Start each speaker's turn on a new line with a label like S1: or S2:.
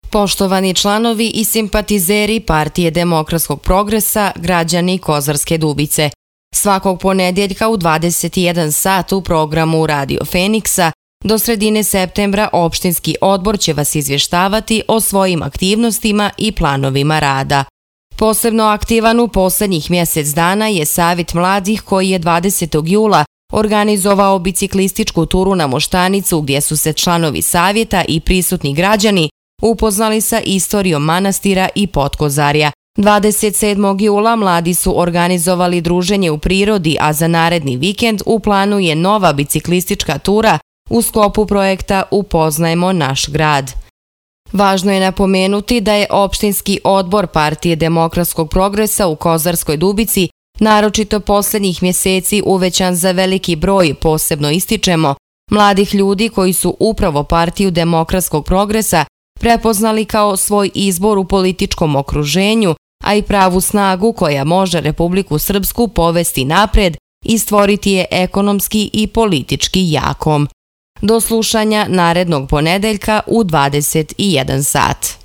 S1: Poštovani članovi i simpatizeri Partije demokratskog progresa, građani Kozarske Dubice. Svakog ponedjeljka u 21 sat u programu Radio Feniksa do sredine septembra opštinski odbor će vas izvještavati o svojim aktivnostima i planovima rada. Posebno aktivan u posljednjih mjesec dana je Savjet mladih koji je 20. jula organizovao biciklističku turu na Moštanicu gdje su se članovi savjeta i prisutni građani upoznali sa istorijom manastira i Potkozarja. 27. jula mladi su organizovali druženje u prirodi, a za naredni vikend u planu je nova biciklistička tura u sklopu projekta Upoznajmo naš grad. Važno je napomenuti da je opštinski odbor Partije demokratskog progresa u Kozarskoj Dubici naročito posljednjih mjeseci uvećan za veliki broj, posebno ističemo, mladih ljudi koji su upravo Partiju demokratskog progresa prepoznali kao svoj izbor u političkom okruženju, a i pravu snagu koja može Republiku Srpsku povesti napred i stvoriti je ekonomski i politički jakom. Do slušanja narednog ponedeljka u 21 sat.